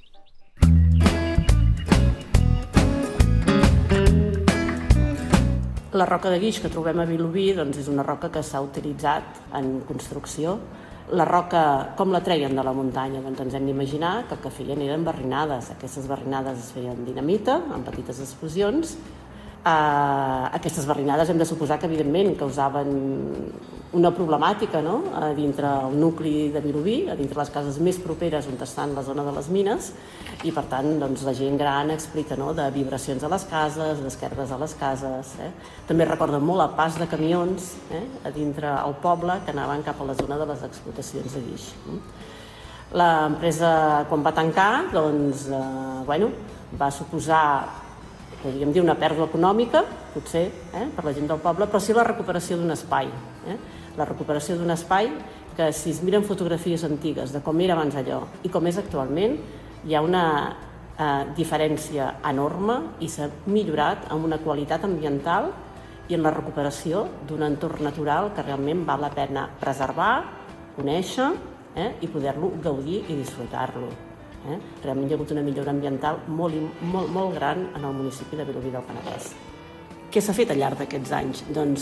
La roca de guix que trobem a Vilobí doncs, és una roca que s'ha utilitzat en construcció. La roca, com la treien de la muntanya? Doncs ens hem d'imaginar que el que feien eren barrinades. Aquestes barrinades es feien dinamita, amb petites explosions. Uh, aquestes barrinades hem de suposar que, evidentment, causaven una problemàtica, no? A dintre el nucli de Vilobí, a dintre les cases més properes on estan la zona de les mines, i per tant doncs, la gent gran explica, no? De vibracions a les cases, d'esquerdes a les cases. Eh? També recorda molt el pas de camions eh? a dintre el poble que anaven cap a la zona de les explotacions de guix. L'empresa, quan va tancar, doncs, eh, bueno, va suposar, podríem dir, una pèrdua econòmica, potser, eh, per la gent del poble, però sí la recuperació d'un espai. Eh? La recuperació d'un espai que, si es miren fotografies antigues de com era abans allò i com és actualment, hi ha una eh, diferència enorme i s'ha millorat amb una qualitat ambiental i en la recuperació d'un entorn natural que realment val la pena preservar, conèixer eh, i poder-lo gaudir i disfrutar-lo. Eh? Realment hi ha hagut una millora ambiental molt, molt, molt gran en el municipi de Vilobí del Penedès. Què s'ha fet al llarg d'aquests anys? Doncs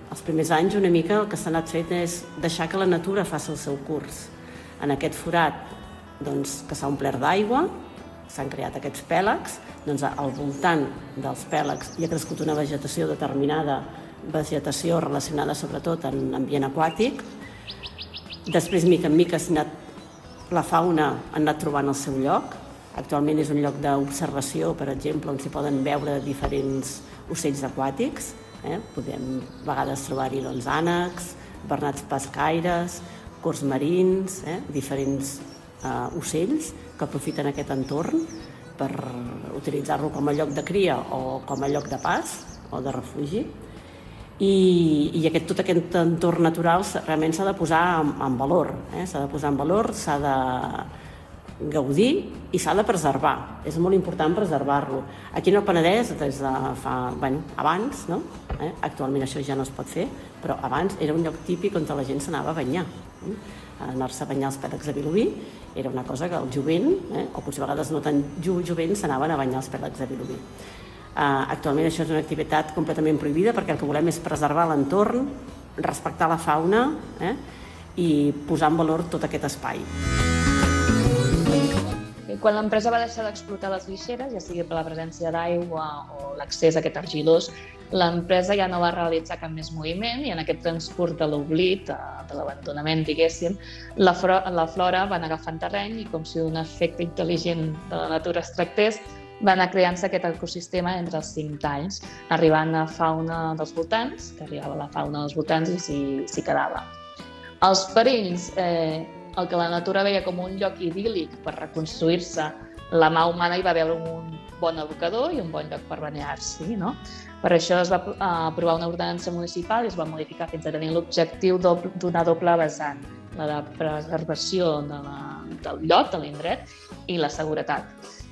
Els primers anys una mica el que s'ha anat fent és deixar que la natura faci el seu curs. En aquest forat doncs, que s'ha omplert d'aigua, s'han creat aquests pèlags, doncs al voltant dels pèlags hi ha crescut una vegetació determinada, vegetació relacionada sobretot en ambient aquàtic. Després, mica en mica, anat, la fauna ha anat trobant el seu lloc. Actualment és un lloc d'observació, per exemple, on s'hi poden veure diferents ocells aquàtics. Eh? Podem a vegades trobar-hi doncs, ànecs, bernats pescaires, cors marins, eh? diferents eh, ocells que aprofiten aquest entorn per utilitzar-lo com a lloc de cria o com a lloc de pas o de refugi. I, i aquest, tot aquest entorn natural realment s'ha de posar en, en valor, eh? s'ha de posar en valor, s'ha de gaudir i s'ha de preservar. És molt important preservar-lo. Aquí en el Penedès, des de fa, bueno, abans, no? eh? actualment això ja no es pot fer, però abans era un lloc típic on la gent s'anava a banyar. Eh? Anar-se a banyar als pèlags de Vilobí era una cosa que el jovent, eh? o potser a vegades no tan jovent, s'anaven a banyar als pèlags de Vilobí. Uh, actualment això és una activitat completament prohibida perquè el que volem és preservar l'entorn, respectar la fauna eh? i posar en valor tot aquest espai. Quan l'empresa va deixar d'explotar les guixeres, ja sigui per la presència d'aigua o l'accés a aquest argilós, l'empresa ja no va realitzar cap més moviment i en aquest transcurs de l'oblit, de l'abandonament, diguéssim, la, la flora va anar agafant terreny i com si d'un efecte intel·ligent de la natura es tractés, va anar creant-se aquest ecosistema entre els cinc talls, arribant a fauna dels voltants, que arribava la fauna dels voltants i s'hi quedava. Els perills, eh, el que la natura veia com un lloc idíl·lic per reconstruir-se, la mà humana hi va veure un bon abocador i un bon lloc per banyar-s'hi, no? Per això es va aprovar una ordenança municipal i es va modificar fins a tenir l'objectiu d'una doble vessant, la de preservació de la, del lloc, de l'indret, i la seguretat,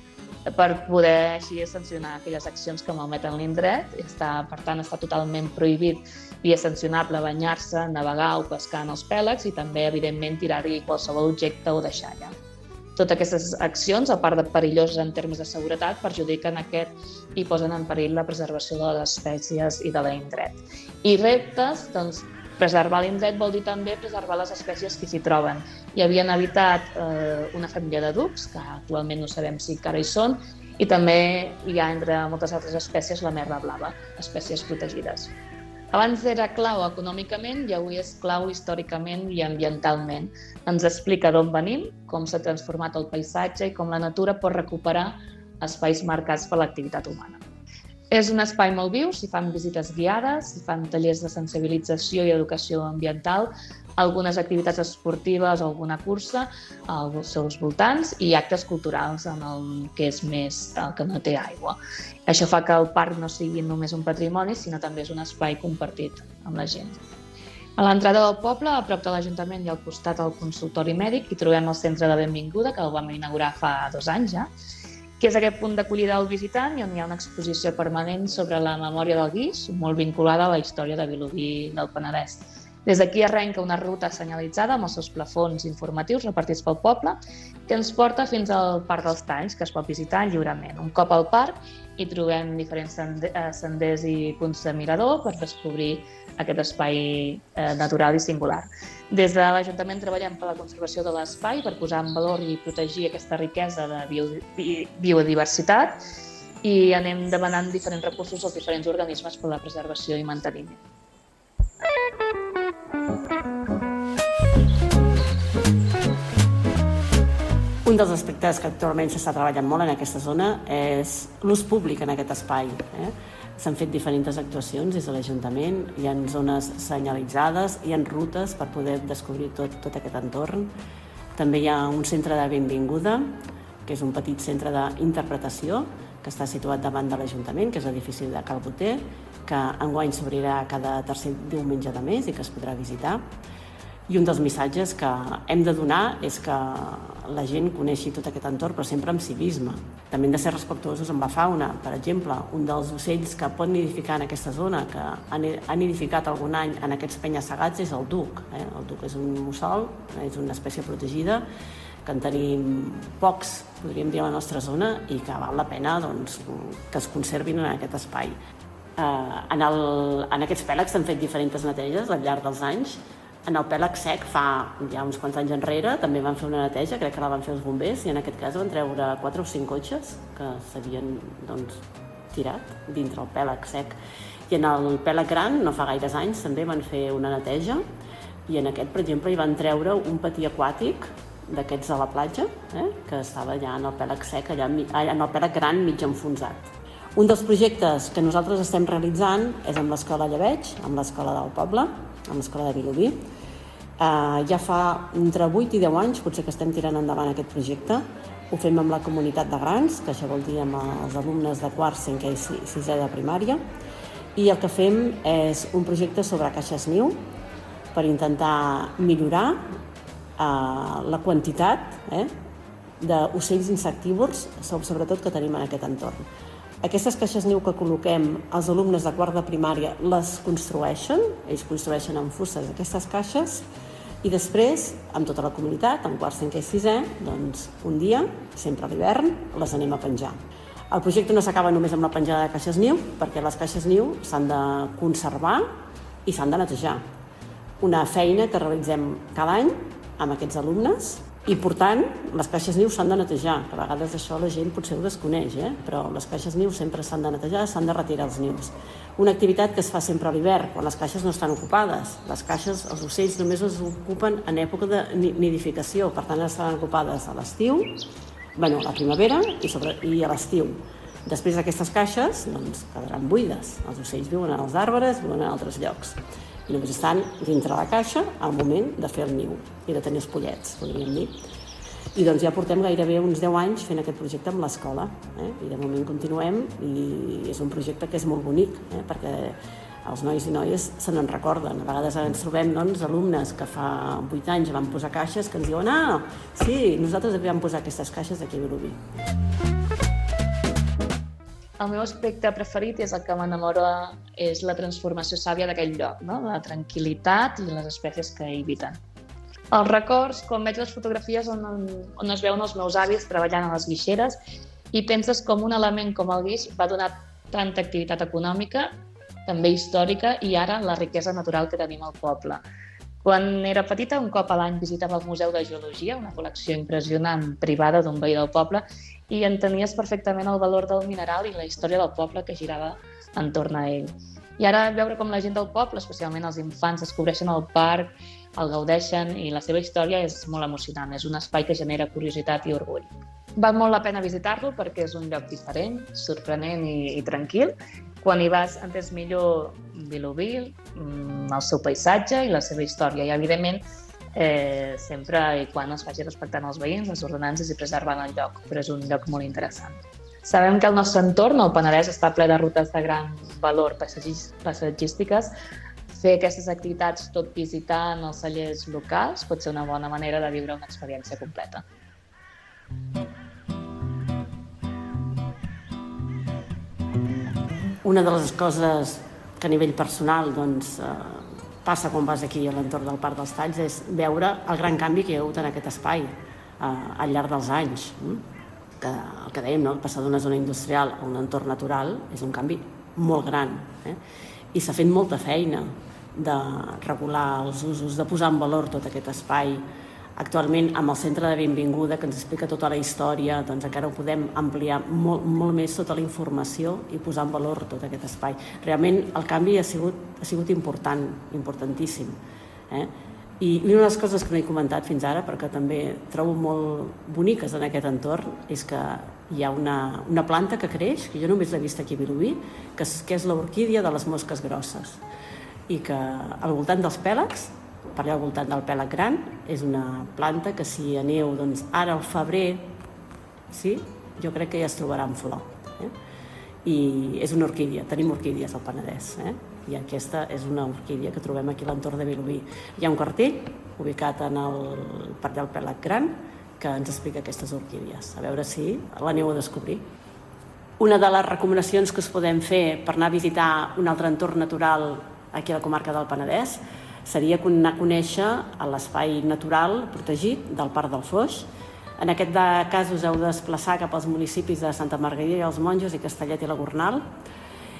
per poder així sancionar aquelles accions que malmeten l'indret. Per tant, està totalment prohibit i és sancionable banyar-se, navegar o pescar en els pèlags i també, evidentment, tirar-hi qualsevol objecte o deixalla. Totes aquestes accions, a part de perilloses en termes de seguretat, perjudiquen aquest i posen en perill la preservació de les espècies i de l'indret. I reptes, doncs, preservar l'indret vol dir també preservar les espècies que s'hi troben. Hi havien habitat eh, una família de ducs, que actualment no sabem si encara hi són, i també hi ha entre moltes altres espècies la merla blava, espècies protegides. Abans era clau econòmicament i avui és clau històricament i ambientalment. Ens explica d'on venim, com s'ha transformat el paisatge i com la natura pot recuperar espais marcats per l'activitat humana. És un espai molt viu, s'hi fan visites guiades, s'hi fan tallers de sensibilització i educació ambiental, algunes activitats esportives o alguna cursa als seus voltants i actes culturals en el que és més el que no té aigua. Això fa que el parc no sigui només un patrimoni, sinó també és un espai compartit amb la gent. A l'entrada del poble, a prop de l'Ajuntament i al costat del consultori mèdic, hi trobem el centre de benvinguda, que el vam inaugurar fa dos anys ja, que és aquest punt d'acollida al visitant i on hi ha una exposició permanent sobre la memòria del guix, molt vinculada a la història de Vilobí del Penedès. Des d'aquí arrenca una ruta senyalitzada amb els seus plafons informatius repartits pel poble que ens porta fins al Parc dels Talls, que es pot visitar lliurement. Un cop al parc hi trobem diferents senders i punts de mirador per descobrir aquest espai natural i singular. Des de l'Ajuntament treballem per la conservació de l'espai, per posar en valor i protegir aquesta riquesa de biodiversitat i anem demanant diferents recursos als diferents organismes per la preservació i manteniment. Un dels aspectes que actualment s'està treballant molt en aquesta zona és l'ús públic en aquest espai. Eh? S'han fet diferents actuacions des de l'Ajuntament, hi ha zones senyalitzades, hi ha rutes per poder descobrir tot, tot aquest entorn. També hi ha un centre de benvinguda, que és un petit centre d'interpretació, que està situat davant de l'Ajuntament, que és l'edifici de Cal Boter, que enguany s'obrirà cada tercer diumenge de mes i que es podrà visitar. I un dels missatges que hem de donar és que la gent coneixi tot aquest entorn, però sempre amb civisme. També hem de ser respectuosos amb la fauna. Per exemple, un dels ocells que pot nidificar en aquesta zona, que ha nidificat algun any en aquests penya-segats, és el duc. El duc és un mussol, és una espècie protegida, que en tenim pocs, podríem dir, a la nostra zona, i que val la pena doncs, que es conservin en aquest espai. En aquests pèlags s'han fet diferents neteges al llarg dels anys. En el pèlag sec, fa ja uns quants anys enrere, també van fer una neteja, crec que la van fer els bombers, i en aquest cas van treure quatre o cinc cotxes que s'havien tirat dintre el pèlag sec. I en el pèlag gran, no fa gaires anys, també van fer una neteja, i en aquest, per exemple, hi van treure un patí aquàtic d'aquests a la platja, que estava ja en el pèlag sec, en el pèlag gran mig enfonsat. Un dels projectes que nosaltres estem realitzant és amb l'Escola Llebeig, amb l'Escola del Poble, amb l'Escola de Vilobí. Ja fa entre vuit i deu anys, potser que estem tirant endavant aquest projecte. Ho fem amb la comunitat de grans, que això vol dir amb els alumnes de quart, cinquè i sisè de primària. I el que fem és un projecte sobre caixes niu per intentar millorar la quantitat d'ocells insectívors, sobretot que tenim en aquest entorn. Aquestes caixes niu que col·loquem, els alumnes de quart de primària les construeixen, ells construeixen amb fustes aquestes caixes, i després, amb tota la comunitat, amb quart, cinquè i sisè, doncs un dia, sempre a l'hivern, les anem a penjar. El projecte no s'acaba només amb la penjada de caixes niu, perquè les caixes niu s'han de conservar i s'han de netejar. Una feina que realitzem cada any amb aquests alumnes, i, per tant, les caixes niu s'han de netejar, que a vegades això la gent potser ho desconeix, eh? Però les caixes niu sempre s'han de netejar, s'han de retirar els nius. Una activitat que es fa sempre a l'hivern, quan les caixes no estan ocupades. Les caixes, els ocells només es ocupen en època de nidificació, per tant, estaran ocupades a l'estiu, bueno, a la primavera i, sobre, i a l'estiu. Després d'aquestes caixes, doncs, quedaran buides. Els ocells viuen en els arbres, viuen en altres llocs. I només estan dintre la caixa al moment de fer el niu i de tenir els pollets, podríem dir. I doncs ja portem gairebé uns deu anys fent aquest projecte amb l'escola, eh? I de moment continuem, i és un projecte que és molt bonic, eh? Perquè els nois i noies se n'en recorden. A vegades ens trobem doncs, alumnes que fa vuit anys van posar caixes que ens diuen ah, sí, nosaltres vam posar aquestes caixes aquí a Vilobí. El meu aspecte preferit és el que m'enamora, és la transformació sàvia d'aquell lloc, no? La tranquil·litat i les espècies que hi habiten. Els records, quan veig les fotografies on, on es veuen els meus avis treballant a les guixeres, i penses com un element com el guix va donar tanta activitat econòmica, també històrica, i ara la riquesa natural que tenim al poble. Quan era petita, un cop a l'any visitava el Museu de Geologia, una col·lecció impressionant privada d'un veí del poble, i entenies perfectament el valor del mineral i la història del poble que girava entorn a ell. I ara veure com la gent del poble, especialment els infants, descobreixen el parc, el gaudeixen, i la seva història és molt emocionant. És un espai que genera curiositat i orgull. Val molt la pena visitar-lo perquè és un lloc diferent, sorprenent i, i tranquil. Quan hi vas entens millor Vilobí, el seu paisatge i la seva història. I, evidentment, eh, sempre i quan es faci respectant els veïns, les ordenances i preservant el lloc, però és un lloc molt interessant. Sabem que el nostre entorn, el Penedès, està ple de rutes de gran valor paisatgístiques. Fer aquestes activitats tot visitant els cellers locals pot ser una bona manera de viure una experiència completa. Una de les coses que a nivell personal doncs, eh, passa quan vas aquí a l'entorn del Parc dels Talls és veure el gran canvi que hi ha hagut en aquest espai eh, al llarg dels anys. Que, el que dèiem, no? Passar d'una zona industrial a un entorn natural és un canvi molt gran. Eh? I s'ha fet molta feina de regular els usos, de posar en valor tot aquest espai. Actualment, amb el Centre de Benvinguda, que ens explica tota la història, doncs encara ho podem ampliar molt, molt més tota la informació i posar en valor tot aquest espai. Realment, el canvi ha sigut, ha sigut important, importantíssim. Eh? I una de les coses que no he comentat fins ara, però que també trobo molt boniques en aquest entorn, és que hi ha una, una planta que creix, que jo només l'he vist aquí a Vilobí, que és, que és l'orquídia de les mosques grosses. I que al voltant dels pèlags, per allà al voltant del pèlag gran, és una planta que si aneu doncs, ara al febrer, sí, jo crec que ja es trobarà en flor. Eh? I és una orquídia, tenim orquídies al Penedès, eh? I aquesta és una orquídia que trobem aquí a l'entorn de Vilobí. Hi ha un cartell ubicat en el, per allà al pèlag gran que ens explica aquestes orquídies. A veure si l'aneu a descobrir. Una de les recomanacions que us podem fer per anar a visitar un altre entorn natural aquí a la comarca del Penedès seria anar a conèixer l'espai natural protegit del Parc del Foix. En aquest cas us heu de desplaçar cap als municipis de Santa Margarida i els Monjos i Castellet i la Gornal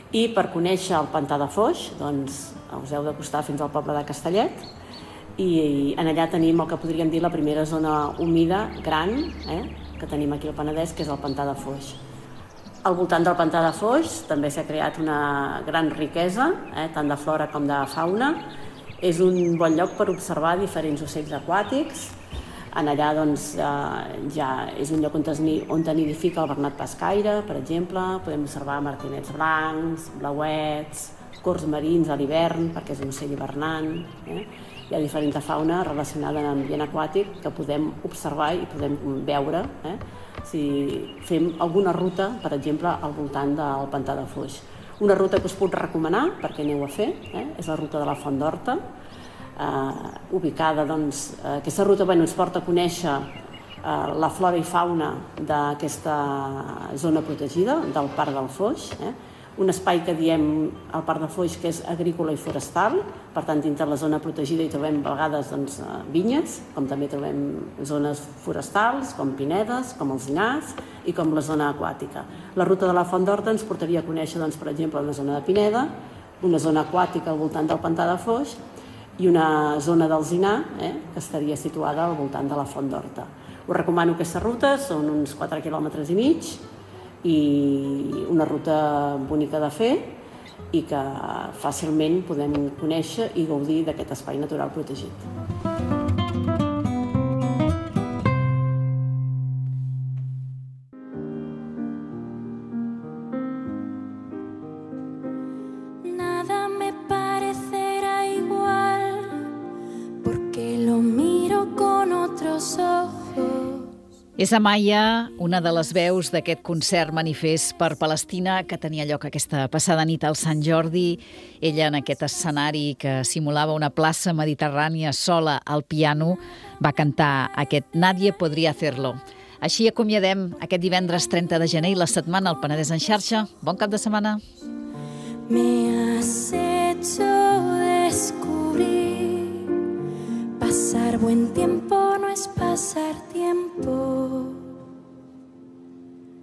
I per conèixer el pantà de Foix, doncs us heu d'acostar fins al poble de Castellet, i en allà tenim el que podríem dir la primera zona humida gran eh, que tenim aquí al Penedès, que és el pantà de Foix. Al voltant del pantà de Foix també s'ha creat una gran riquesa, eh, tant de flora com de fauna. És un bon lloc per observar diferents ocells aquàtics. En allà doncs, eh, ja és un lloc on, on nidifica el bernat pescaire, per exemple. Podem observar martinets blancs, blauets, corts marins a l'hivern, perquè és un ocell hivernant. Eh? Hi ha diferent fauna relacionada amb l'ambient aquàtic que podem observar i podem veure eh? si fem alguna ruta, per exemple, al voltant del pantà de Foix. Una ruta que us puc recomanar perquè aneu a fer eh? és la ruta de la Font d'Horta, eh, ubicada, doncs, eh, aquesta ruta bueno, ens porta a conèixer eh, la flora i fauna d'aquesta zona protegida, del Parc del Foix, eh? un espai que diem al Parc de Foix que és agrícola i forestal, per tant dintre la zona protegida hi trobem a vegades doncs, vinyes, com també trobem zones forestals, com pinedes, com els llinars i com la zona aquàtica. La ruta de la Font d'Horta ens portaria a conèixer, doncs, per exemple, una zona de pineda, una zona aquàtica al voltant del pantà de Foix i una zona d'alzinar eh, que estaria situada al voltant de la Font d'Horta. Us recomano aquesta ruta, són uns quatre quilòmetres i mig, i una ruta bonica de fer i que fàcilment podem conèixer i gaudir d'aquest espai natural protegit. Nada me parecerá igual porque lo miro con otros ojos. És Amaya, una de les veus d'aquest concert manifest per Palestina que tenia lloc aquesta passada nit al Sant Jordi. Ella, en aquest escenari que simulava una plaça mediterrània sola al piano, va cantar aquest Nadie podría hacerlo. Així acomiadem aquest divendres trenta de gener i la setmana al Penedès en xarxa. Bon cap de setmana. Me has hecho descubrir pasar buen tiempo no es pasar tiempo.